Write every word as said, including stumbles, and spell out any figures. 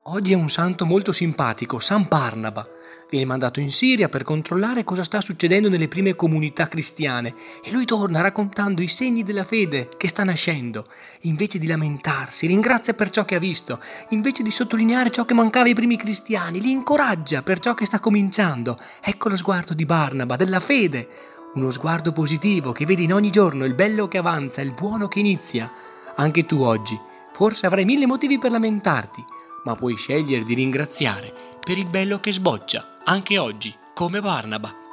Oggi è un santo molto simpatico, San Barnaba. Viene mandato in Siria per controllare cosa sta succedendo nelle prime comunità cristiane e lui torna raccontando i segni della fede che sta nascendo. Invece di lamentarsi, ringrazia per ciò che ha visto. Invece di sottolineare ciò che mancava ai primi cristiani, li incoraggia per ciò che sta cominciando. Ecco lo sguardo di Barnaba, della fede. Uno sguardo positivo che vede in ogni giorno il bello che avanza, il buono che inizia. Anche tu oggi forse avrai mille motivi per lamentarti, ma puoi scegliere di ringraziare per il bello che sboccia, anche oggi, come Barnaba.